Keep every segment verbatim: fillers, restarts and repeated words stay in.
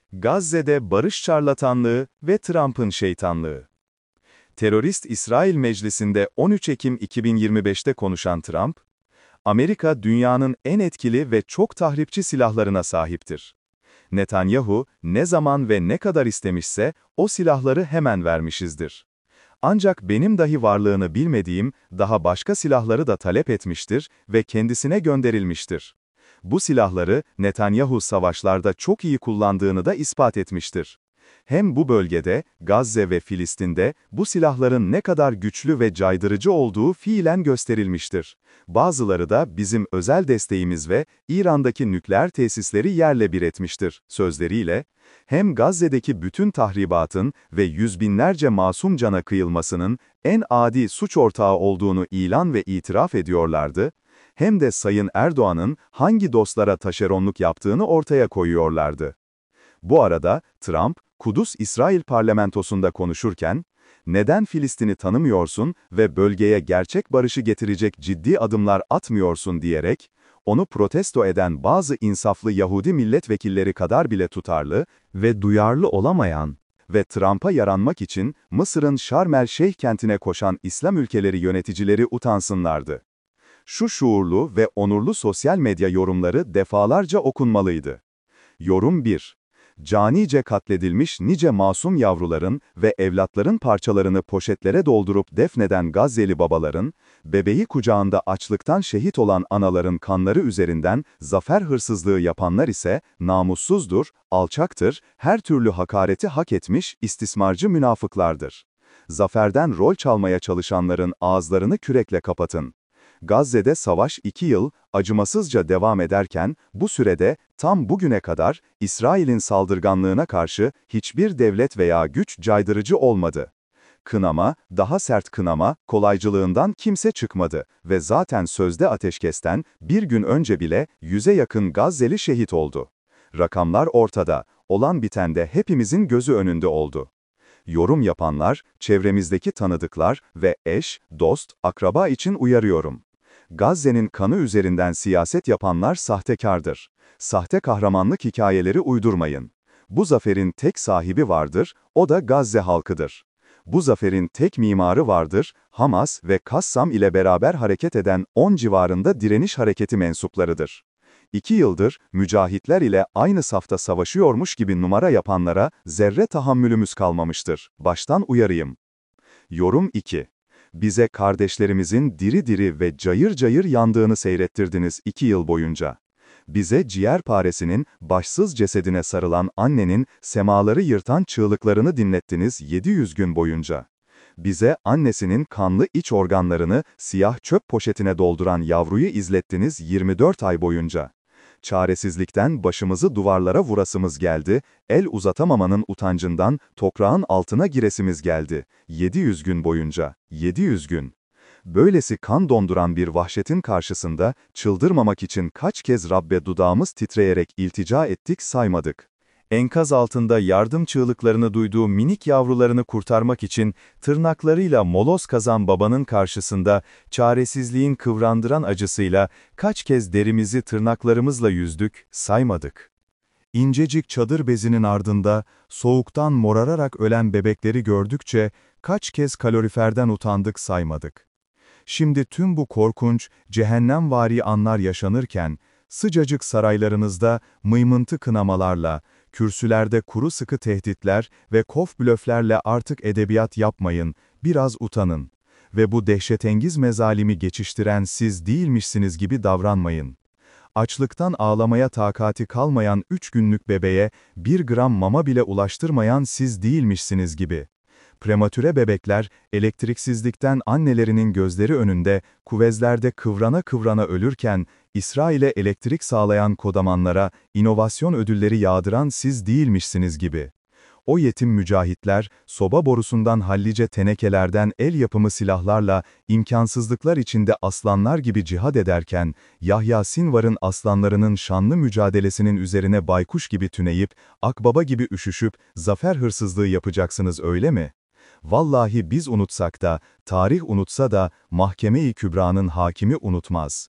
Gazze'de barış şarlatanlığı ve Trump'ın şeytanlığı. Terörist İsrail Meclisi'nde on üç Ekim iki bin yirmi beş'te konuşan Trump, Amerika dünyanın en etkili ve çok tahripçi silahlarına sahiptir. Netanyahu ne zaman ve ne kadar istemişse o silahları hemen vermişizdir. Ancak benim dahi varlığını bilmediğim daha başka silahları da talep etmiştir ve kendisine gönderilmiştir. Bu silahları Netanyahu savaşlarda çok iyi kullandığını da ispat etmiştir. Hem bu bölgede, Gazze ve Filistin'de bu silahların ne kadar güçlü ve caydırıcı olduğu fiilen gösterilmiştir. Bazıları da bizim özel desteğimiz ve İran'daki nükleer tesisleri yerle bir etmiştir, sözleriyle, hem Gazze'deki bütün tahribatın ve yüz binlerce masum cana kıyılmasının en adi suç ortağı olduğunu ilan ve itiraf ediyorlardı, hem de Sayın Erdoğan'ın hangi dostlara taşeronluk yaptığını ortaya koyuyorlardı. Bu arada Trump, Kudüs İsrail parlamentosunda konuşurken, "Neden Filistin'i tanımıyorsun ve bölgeye gerçek barışı getirecek ciddi adımlar atmıyorsun?" diyerek, onu protesto eden bazı insaflı Yahudi milletvekilleri kadar bile tutarlı ve duyarlı olamayan ve Trump'a yaranmak için Mısır'ın Şarm el-Şeyh kentine koşan İslam ülkeleri yöneticileri utansınlardı. Şu şuurlu ve onurlu sosyal medya yorumları defalarca okunmalıydı. Yorum bir. Canice katledilmiş nice masum yavruların ve evlatların parçalarını poşetlere doldurup defneden Gazze'li babaların, bebeği kucağında açlıktan şehit olan anaların kanları üzerinden zafer hırsızlığı yapanlar ise namussuzdur, alçaktır, her türlü hakareti hak etmiş istismarcı münafıklardır. Zaferden rol çalmaya çalışanların ağızlarını kürekle kapatın. Gazze'de savaş iki yıl, acımasızca devam ederken, bu sürede, tam bugüne kadar, İsrail'in saldırganlığına karşı hiçbir devlet veya güç caydırıcı olmadı. Kınama, daha sert kınama, kolaycılığından kimse çıkmadı ve zaten sözde ateşkesten bir gün önce bile yüze yakın Gazze'li şehit oldu. Rakamlar ortada, olan biten de hepimizin gözü önünde oldu. Yorum yapanlar, çevremizdeki tanıdıklar ve eş, dost, akraba için uyarıyorum. Gazze'nin kanı üzerinden siyaset yapanlar sahtekardır. Sahte kahramanlık hikayeleri uydurmayın. Bu zaferin tek sahibi vardır, o da Gazze halkıdır. Bu zaferin tek mimarı vardır, Hamas ve Kassam ile beraber hareket eden on civarında direniş hareketi mensuplarıdır. İki yıldır mücahitler ile aynı safta savaşıyormuş gibi numara yapanlara zerre tahammülümüz kalmamıştır. Baştan uyarayım. Yorum iki. Bize kardeşlerimizin diri diri ve cayır cayır yandığını seyrettirdiniz iki yıl boyunca. Bize ciğerparesinin başsız cesedine sarılan annenin semaları yırtan çığlıklarını dinlettiniz yedi yüz gün boyunca. Bize annesinin kanlı iç organlarını siyah çöp poşetine dolduran yavruyu izlettiniz yirmi dört ay boyunca. Çaresizlikten başımızı duvarlara vurasımız geldi, el uzatamamanın utancından toprağın altına giresimiz geldi. yedi yüz gün boyunca, yedi yüz gün. Böylesi kan donduran bir vahşetin karşısında çıldırmamak için kaç kez Rabbe dudağımız titreyerek iltica ettik saymadık. Enkaz altında yardım çığlıklarını duyduğu minik yavrularını kurtarmak için tırnaklarıyla moloz kazan babanın karşısında çaresizliğin kıvrandıran acısıyla kaç kez derimizi tırnaklarımızla yüzdük, saymadık. İncecik çadır bezinin ardında soğuktan morararak ölen bebekleri gördükçe kaç kez kaloriferden utandık saymadık. Şimdi tüm bu korkunç, cehennemvari anlar yaşanırken, sıcacık saraylarınızda mıymıntı kınamalarla, kürsülerde kuru sıkı tehditler ve kof blöflerle artık edebiyat yapmayın, biraz utanın. Ve bu dehşetengiz mezalimi geçiştiren siz değilmişsiniz gibi davranmayın. Açlıktan ağlamaya takati kalmayan üç günlük bebeğe bir gram mama bile ulaştırmayan siz değilmişsiniz gibi. Prematüre bebekler, elektriksizlikten annelerinin gözleri önünde, kuvezlerde kıvrana kıvrana ölürken, İsrail'e elektrik sağlayan kodamanlara, inovasyon ödülleri yağdıran siz değilmişsiniz gibi. O yetim mücahitler, soba borusundan hallice tenekelerden el yapımı silahlarla, imkansızlıklar içinde aslanlar gibi cihad ederken, Yahya Sinvar'ın aslanlarının şanlı mücadelesinin üzerine baykuş gibi tüneyip, akbaba gibi üşüşüp, zafer hırsızlığı yapacaksınız öyle mi? Vallahi biz unutsak da, tarih unutsa da, Mahkeme-i Kübra'nın hakimi unutmaz.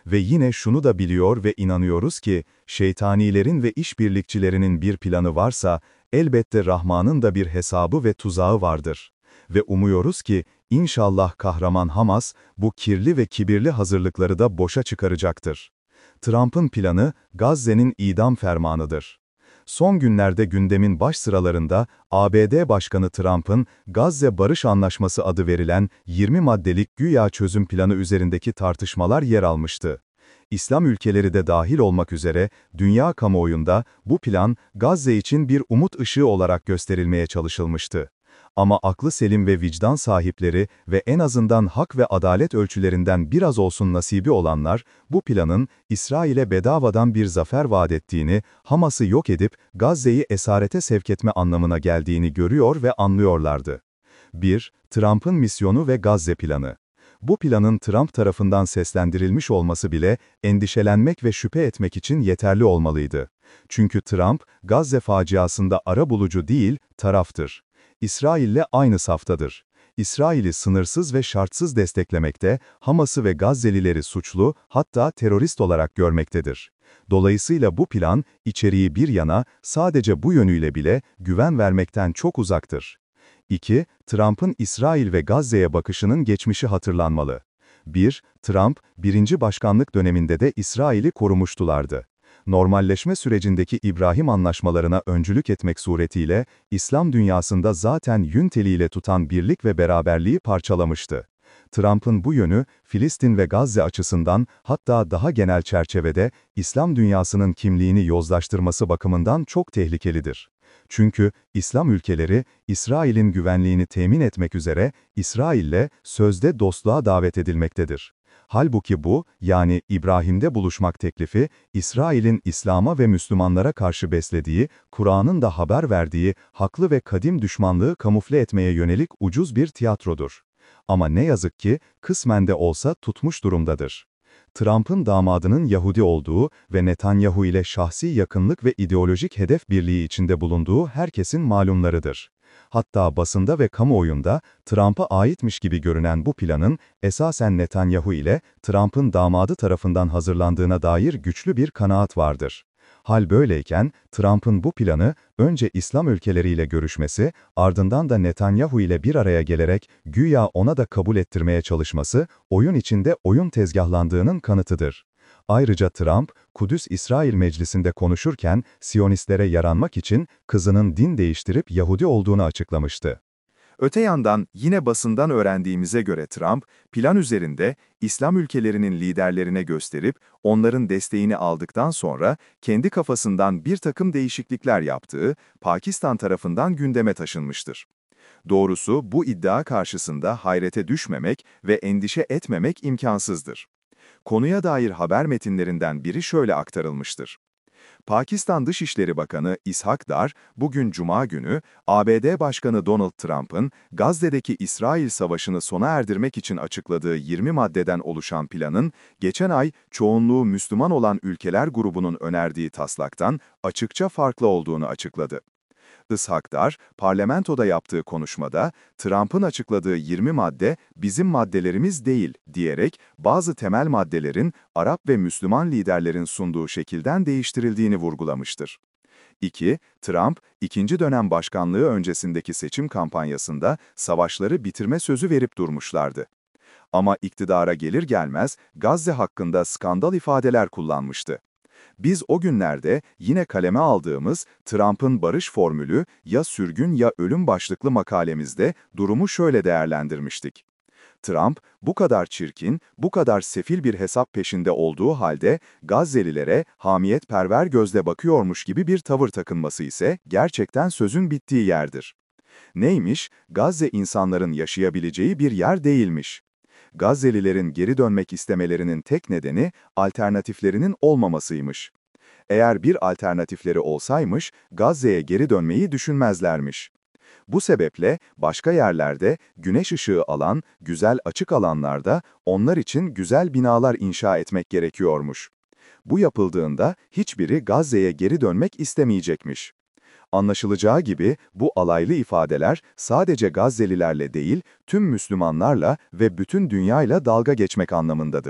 Ve yine şunu da biliyor ve inanıyoruz ki, şeytanilerin ve işbirlikçilerinin bir planı varsa, elbette Rahman'ın da bir hesabı ve tuzağı vardır. Ve umuyoruz ki, inşallah kahraman Hamas, bu kirli ve kibirli hazırlıkları da boşa çıkaracaktır. Trump'ın planı, Gazze'nin idam fermanıdır. Son günlerde gündemin baş sıralarında, A B D Başkanı Trump'ın, Gazze Barış Anlaşması adı verilen yirmi maddelik güya çözüm planı üzerindeki tartışmalar yer almıştı. İslam ülkeleri de dahil olmak üzere, dünya kamuoyunda bu plan, Gazze için bir umut ışığı olarak gösterilmeye çalışılmıştı. Ama aklı selim ve vicdan sahipleri ve en azından hak ve adalet ölçülerinden biraz olsun nasibi olanlar, bu planın, İsrail'e bedavadan bir zafer vaat ettiğini, Hamas'ı yok edip Gazze'yi esarete sevk etme anlamına geldiğini görüyor ve anlıyorlardı. bir. Trump'ın misyonu ve Gazze planı. Bu planın Trump tarafından seslendirilmiş olması bile endişelenmek ve şüphe etmek için yeterli olmalıydı. Çünkü Trump, Gazze faciasında arabulucu değil, taraftır. İsrail'le aynı saftadır. İsrail'i sınırsız ve şartsız desteklemekte, Hamas'ı ve Gazze'lileri suçlu, hatta terörist olarak görmektedir. Dolayısıyla bu plan, içeriği bir yana, sadece bu yönüyle bile güven vermekten çok uzaktır. iki. Trump'ın İsrail ve Gazze'ye bakışının geçmişi hatırlanmalı. bir. Trump, birinci başkanlık döneminde de İsrail'i korumuştulardı. Normalleşme sürecindeki İbrahim anlaşmalarına öncülük etmek suretiyle, İslam dünyasında zaten yün teliyle tutan birlik ve beraberliği parçalamıştı. Trump'ın bu yönü, Filistin ve Gazze açısından, hatta daha genel çerçevede, İslam dünyasının kimliğini yozlaştırması bakımından çok tehlikelidir. Çünkü, İslam ülkeleri, İsrail'in güvenliğini temin etmek üzere, İsrail'le sözde dostluğa davet edilmektedir. Halbuki bu, yani İbrahim'de buluşmak teklifi, İsrail'in İslam'a ve Müslümanlara karşı beslediği, Kur'an'ın da haber verdiği, haklı ve kadim düşmanlığı kamufle etmeye yönelik ucuz bir tiyatrodur. Ama ne yazık ki, kısmen de olsa tutmuş durumdadır. Trump'ın damadının Yahudi olduğu ve Netanyahu ile şahsi yakınlık ve ideolojik hedef birliği içinde bulunduğu herkesin malumlarıdır. Hatta basında ve kamuoyunda Trump'a aitmiş gibi görünen bu planın esasen Netanyahu ile Trump'ın damadı tarafından hazırlandığına dair güçlü bir kanaat vardır. Hal böyleyken, Trump'ın bu planı, önce İslam ülkeleriyle görüşmesi, ardından da Netanyahu ile bir araya gelerek güya ona da kabul ettirmeye çalışması, oyun içinde oyun tezgahlandığının kanıtıdır. Ayrıca Trump, Kudüs-İsrail Meclisi'nde konuşurken, Siyonistlere yaranmak için kızının din değiştirip Yahudi olduğunu açıklamıştı. Öte yandan yine basından öğrendiğimize göre Trump, plan üzerinde İslam ülkelerinin liderlerine gösterip onların desteğini aldıktan sonra kendi kafasından bir takım değişiklikler yaptığı Pakistan tarafından gündeme taşınmıştır. Doğrusu bu iddia karşısında hayrete düşmemek ve endişe etmemek imkansızdır. Konuya dair haber metinlerinden biri şöyle aktarılmıştır. Pakistan Dışişleri Bakanı İshak Dar, bugün Cuma günü, A B D Başkanı Donald Trump'ın Gazze'deki İsrail Savaşı'nı sona erdirmek için açıkladığı yirmi maddeden oluşan planın, geçen ay çoğunluğu Müslüman olan ülkeler grubunun önerdiği taslaktan açıkça farklı olduğunu açıkladı. Ishak Dar, parlamentoda yaptığı konuşmada, Trump'ın açıkladığı yirmi madde bizim maddelerimiz değil diyerek bazı temel maddelerin Arap ve Müslüman liderlerin sunduğu şekilden değiştirildiğini vurgulamıştır. iki. Trump, ikinci dönem başkanlığı öncesindeki seçim kampanyasında savaşları bitirme sözü verip durmuşlardı. Ama iktidara gelir gelmez Gazze hakkında skandal ifadeler kullanmıştı. Biz o günlerde yine kaleme aldığımız Trump'ın barış formülü ya sürgün ya ölüm başlıklı makalemizde durumu şöyle değerlendirmiştik. Trump, bu kadar çirkin, bu kadar sefil bir hesap peşinde olduğu halde Gazze'lilere hamiyetperver gözle bakıyormuş gibi bir tavır takınması ise gerçekten sözün bittiği yerdir. Neymiş? Gazze insanların yaşayabileceği bir yer değilmiş. Gazze'lilerin geri dönmek istemelerinin tek nedeni alternatiflerinin olmamasıymış. Eğer bir alternatifleri olsaymış, Gazze'ye geri dönmeyi düşünmezlermiş. Bu sebeple başka yerlerde güneş ışığı alan, güzel açık alanlarda onlar için güzel binalar inşa etmek gerekiyormuş. Bu yapıldığında hiçbiri Gazze'ye geri dönmek istemeyecekmiş. Anlaşılacağı gibi bu alaylı ifadeler sadece Gazze'lilerle değil, tüm Müslümanlarla ve bütün dünyayla dalga geçmek anlamındadır.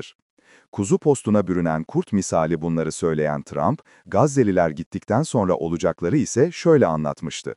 Kuzu postuna bürünen kurt misali bunları söyleyen Trump, Gazze'liler gittikten sonra olacakları ise şöyle anlatmıştı.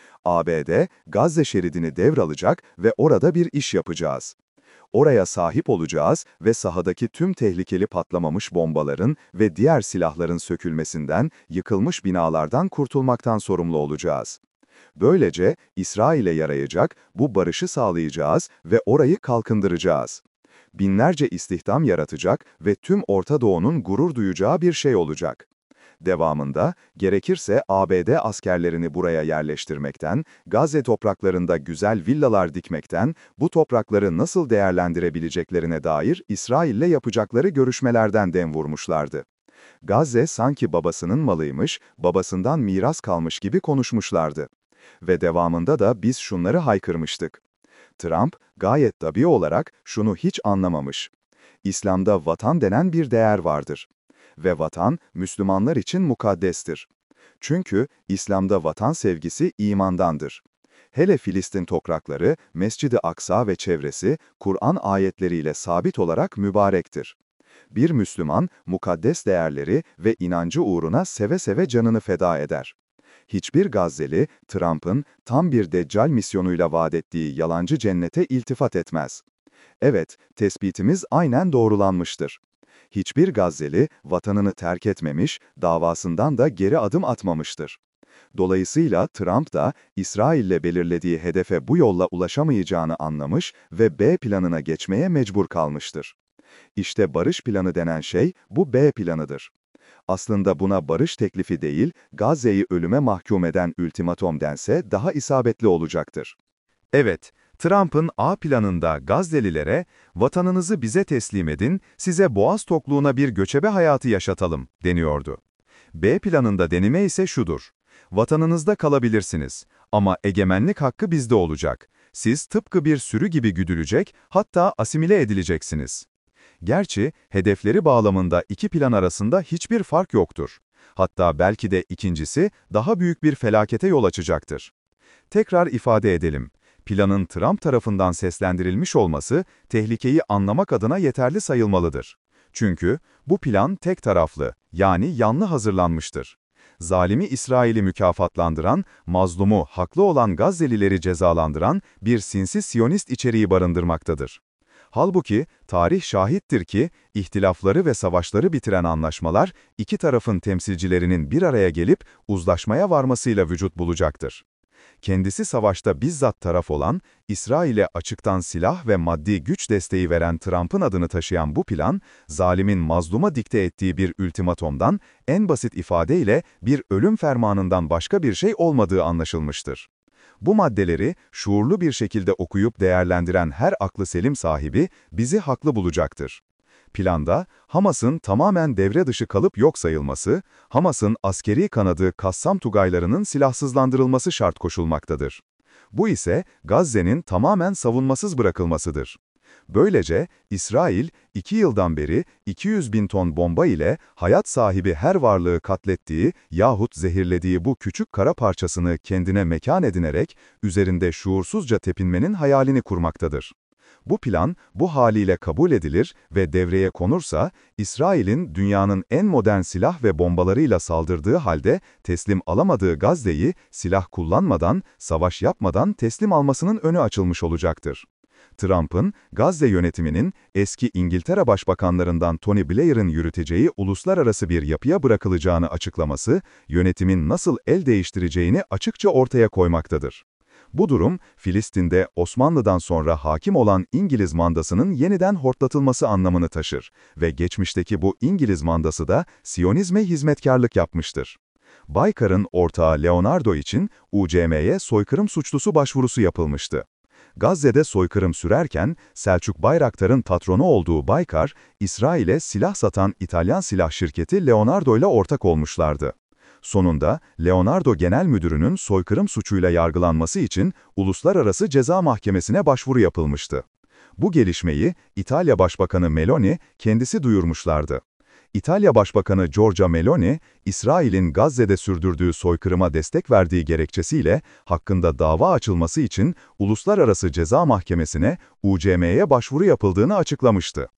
A B D, Gazze şeridini devralacak ve orada bir iş yapacağız. Oraya sahip olacağız ve sahadaki tüm tehlikeli patlamamış bombaların ve diğer silahların sökülmesinden, yıkılmış binalardan kurtulmaktan sorumlu olacağız. Böylece İsrail'e yarayacak, bu barışı sağlayacağız ve orayı kalkındıracağız. Binlerce istihdam yaratacak ve tüm Orta Doğu'nun gurur duyacağı bir şey olacak. Devamında, gerekirse A B D askerlerini buraya yerleştirmekten, Gazze topraklarında güzel villalar dikmekten, bu toprakları nasıl değerlendirebileceklerine dair İsrail'le yapacakları görüşmelerden dem vurmuşlardı. Gazze sanki babasının malıymış, babasından miras kalmış gibi konuşmuşlardı. Ve devamında da biz şunları haykırmıştık. Trump, gayet tabii olarak şunu hiç anlamamış. İslam'da vatan denen bir değer vardır. Ve vatan, Müslümanlar için mukaddestir. Çünkü İslam'da vatan sevgisi imandandır. Hele Filistin toprakları, Mescid-i Aksa ve çevresi, Kur'an ayetleriyle sabit olarak mübarektir. Bir Müslüman, mukaddes değerleri ve inancı uğruna seve seve canını feda eder. Hiçbir Gazze'li, Trump'ın tam bir deccal misyonuyla vaat ettiği yalancı cennete iltifat etmez. Evet, tespitimiz aynen doğrulanmıştır. Hiçbir Gazze'li, vatanını terk etmemiş, davasından da geri adım atmamıştır. Dolayısıyla Trump da, İsrail'le belirlediği hedefe bu yolla ulaşamayacağını anlamış ve B planına geçmeye mecbur kalmıştır. İşte barış planı denen şey, bu B planıdır. Aslında buna barış teklifi değil, Gazze'yi ölüme mahkum eden ultimatom dense daha isabetli olacaktır. Evet, Trump'ın A planında Gazze'lilere, vatanınızı bize teslim edin, size boğaz tokluğuna bir göçebe hayatı yaşatalım, deniyordu. B planında denime ise şudur. Vatanınızda kalabilirsiniz ama egemenlik hakkı bizde olacak. Siz tıpkı bir sürü gibi güdülecek, hatta asimile edileceksiniz. Gerçi, hedefleri bağlamında iki plan arasında hiçbir fark yoktur. Hatta belki de ikincisi daha büyük bir felakete yol açacaktır. Tekrar ifade edelim. Planın Trump tarafından seslendirilmiş olması, tehlikeyi anlamak adına yeterli sayılmalıdır. Çünkü bu plan tek taraflı, yani yanlı hazırlanmıştır. Zalimi İsrail'i mükafatlandıran, mazlumu haklı olan Gazze'lileri cezalandıran bir sinsi Siyonist içeriği barındırmaktadır. Halbuki tarih şahittir ki, ihtilafları ve savaşları bitiren anlaşmalar, iki tarafın temsilcilerinin bir araya gelip uzlaşmaya varmasıyla vücut bulacaktır. Kendisi savaşta bizzat taraf olan, İsrail'e açıktan silah ve maddi güç desteği veren Trump'ın adını taşıyan bu plan, zalimin mazluma dikte ettiği bir ultimatomdan, en basit ifadeyle bir ölüm fermanından başka bir şey olmadığı anlaşılmıştır. Bu maddeleri şuurlu bir şekilde okuyup değerlendiren her aklı selim sahibi bizi haklı bulacaktır. Planda, Hamas'ın tamamen devre dışı kalıp yok sayılması, Hamas'ın askeri kanadı Kassam Tugaylarının silahsızlandırılması şart koşulmaktadır. Bu ise Gazze'nin tamamen savunmasız bırakılmasıdır. Böylece İsrail, iki yıldan beri iki yüz bin ton bomba ile hayat sahibi her varlığı katlettiği yahut zehirlediği bu küçük kara parçasını kendine mekan edinerek üzerinde şuursuzca tepinmenin hayalini kurmaktadır. Bu plan, bu haliyle kabul edilir ve devreye konursa, İsrail'in dünyanın en modern silah ve bombalarıyla saldırdığı halde teslim alamadığı Gazze'yi silah kullanmadan, savaş yapmadan teslim almasının önü açılmış olacaktır. Trump'ın, Gazze yönetiminin eski İngiltere Başbakanlarından Tony Blair'ın yürüteceği uluslararası bir yapıya bırakılacağını açıklaması, yönetimin nasıl el değiştireceğini açıkça ortaya koymaktadır. Bu durum, Filistin'de Osmanlı'dan sonra hakim olan İngiliz mandasının yeniden hortlatılması anlamını taşır ve geçmişteki bu İngiliz mandası da Siyonizme hizmetkarlık yapmıştır. Baykar'ın ortağı Leonardo için U C M'ye soykırım suçlusu başvurusu yapılmıştı. Gazze'de soykırım sürerken Selçuk Bayraktar'ın patronu olduğu Baykar, İsrail'e silah satan İtalyan silah şirketi Leonardo ile ortak olmuşlardı. Sonunda Leonardo Genel Müdürü'nün soykırım suçuyla yargılanması için Uluslararası Ceza Mahkemesi'ne başvuru yapılmıştı. Bu gelişmeyi İtalya Başbakanı Meloni kendisi duyurmuşlardı. İtalya Başbakanı Giorgia Meloni, İsrail'in Gazze'de sürdürdüğü soykırıma destek verdiği gerekçesiyle hakkında dava açılması için Uluslararası Ceza Mahkemesi'ne U C M'ye başvuru yapıldığını açıklamıştı.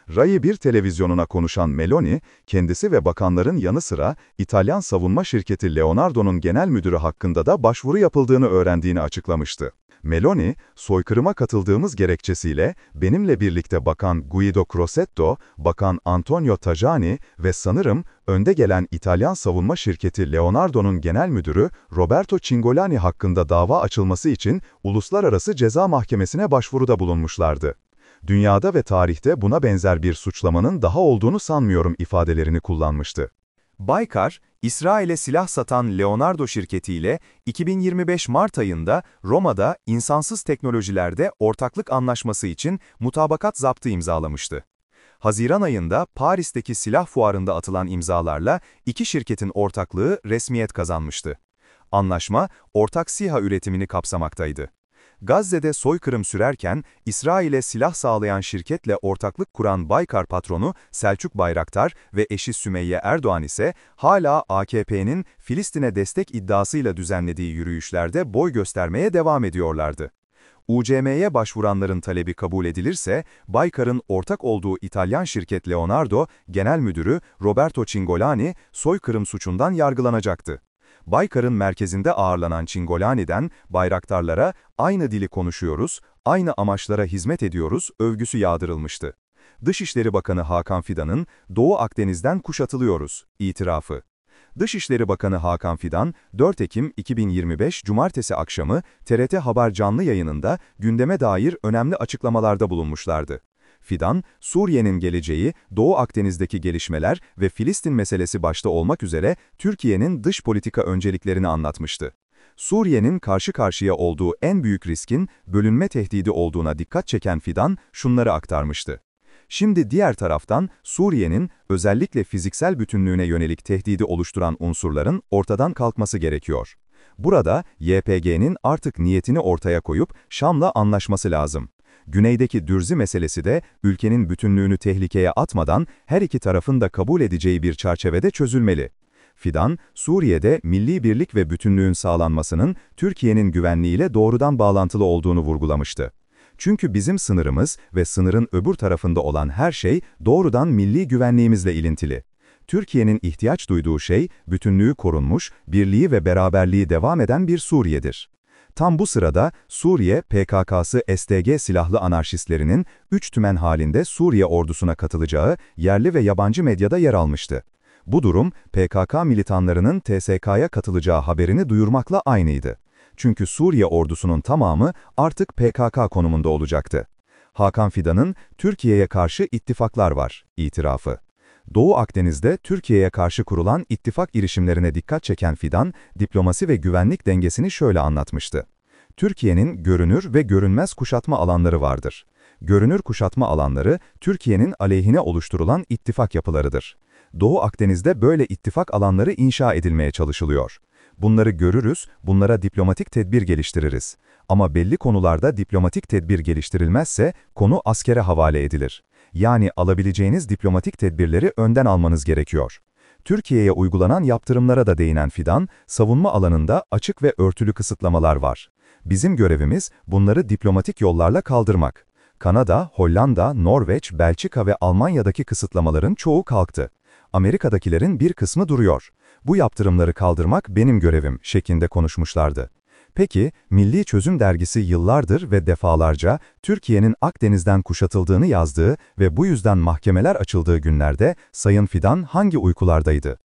Rai bir televizyonuna konuşan Meloni, kendisi ve bakanların yanı sıra İtalyan savunma şirketi Leonardo'nun genel müdürü hakkında da başvuru yapıldığını öğrendiğini açıklamıştı. Meloni, soykırıma katıldığımız gerekçesiyle benimle birlikte Bakan Guido Crosetto, Bakan Antonio Tajani ve sanırım önde gelen İtalyan savunma şirketi Leonardo'nun genel müdürü Roberto Cingolani hakkında dava açılması için Uluslararası Ceza Mahkemesi'ne başvuruda bulunmuşlardı. Dünyada ve tarihte buna benzer bir suçlamanın daha olduğunu sanmıyorum ifadelerini kullanmıştı. Baykar, İsrail'e silah satan Leonardo şirketiyle iki bin yirmi beş Mart ayında Roma'da insansız teknolojilerde ortaklık anlaşması için mutabakat zaptı imzalamıştı. Haziran ayında Paris'teki silah fuarında atılan imzalarla iki şirketin ortaklığı resmiyet kazanmıştı. Anlaşma, ortak SİHA üretimini kapsamaktaydı. Gazze'de soykırım sürerken İsrail'e silah sağlayan şirketle ortaklık kuran Baykar patronu Selçuk Bayraktar ve eşi Sümeyye Erdoğan ise hala A K P'nin Filistin'e destek iddiasıyla düzenlediği yürüyüşlerde boy göstermeye devam ediyorlardı. U C M'ye başvuranların talebi kabul edilirse, Baykar'ın ortak olduğu İtalyan şirket Leonardo, Genel Müdürü Roberto Cingolani, soykırım suçundan yargılanacaktı. Baykar'ın merkezinde ağırlanan Cingolani'den Bayraktarlara aynı dili konuşuyoruz, aynı amaçlara hizmet ediyoruz övgüsü yağdırılmıştı. Dışişleri Bakanı Hakan Fidan'ın Doğu Akdeniz'den kuşatılıyoruz itirafı. Dışişleri Bakanı Hakan Fidan, dört Ekim iki bin yirmi beş Cumartesi akşamı T R T Haber canlı yayınında gündeme dair önemli açıklamalarda bulunmuşlardı. Fidan, Suriye'nin geleceği, Doğu Akdeniz'deki gelişmeler ve Filistin meselesi başta olmak üzere Türkiye'nin dış politika önceliklerini anlatmıştı. Suriye'nin karşı karşıya olduğu en büyük riskin bölünme tehdidi olduğuna dikkat çeken Fidan şunları aktarmıştı. Şimdi diğer taraftan Suriye'nin özellikle fiziksel bütünlüğüne yönelik tehdidi oluşturan unsurların ortadan kalkması gerekiyor. Burada Y P G'nin artık niyetini ortaya koyup Şam'la anlaşması lazım. Güneydeki Dürzi meselesi de ülkenin bütünlüğünü tehlikeye atmadan her iki tarafın da kabul edeceği bir çerçevede çözülmeli. Fidan, Suriye'de milli birlik ve bütünlüğün sağlanmasının Türkiye'nin güvenliğiyle doğrudan bağlantılı olduğunu vurgulamıştı. Çünkü bizim sınırımız ve sınırın öbür tarafında olan her şey doğrudan milli güvenliğimizle ilintili. Türkiye'nin ihtiyaç duyduğu şey, bütünlüğü korunmuş, birliği ve beraberliği devam eden bir Suriye'dir. Tam bu sırada Suriye P K K'sı S D G silahlı anarşistlerinin üç tümen halinde Suriye ordusuna katılacağı yerli ve yabancı medyada yer almıştı. Bu durum P K K militanlarının T S K'ya katılacağı haberini duyurmakla aynıydı. Çünkü Suriye ordusunun tamamı artık P K K konumunda olacaktı. Hakan Fidan'ın Türkiye'ye karşı ittifaklar var itirafı. Doğu Akdeniz'de Türkiye'ye karşı kurulan ittifak girişimlerine dikkat çeken Fidan, diplomasi ve güvenlik dengesini şöyle anlatmıştı. Türkiye'nin görünür ve görünmez kuşatma alanları vardır. Görünür kuşatma alanları, Türkiye'nin aleyhine oluşturulan ittifak yapılarıdır. Doğu Akdeniz'de böyle ittifak alanları inşa edilmeye çalışılıyor. Bunları görürüz, bunlara diplomatik tedbir geliştiririz. Ama belli konularda diplomatik tedbir geliştirilmezse, konu askere havale edilir. Yani alabileceğiniz diplomatik tedbirleri önden almanız gerekiyor. Türkiye'ye uygulanan yaptırımlara da değinen Fidan, savunma alanında açık ve örtülü kısıtlamalar var. Bizim görevimiz bunları diplomatik yollarla kaldırmak. Kanada, Hollanda, Norveç, Belçika ve Almanya'daki kısıtlamaların çoğu kalktı. Amerika'dakilerin bir kısmı duruyor. Bu yaptırımları kaldırmak benim görevim şeklinde konuşmuşlardı. Peki, Milli Çözüm Dergisi yıllardır ve defalarca Türkiye'nin Akdeniz'den kuşatıldığını yazdığı ve bu yüzden mahkemeler açıldığı günlerde Sayın Fidan hangi uykulardaydı?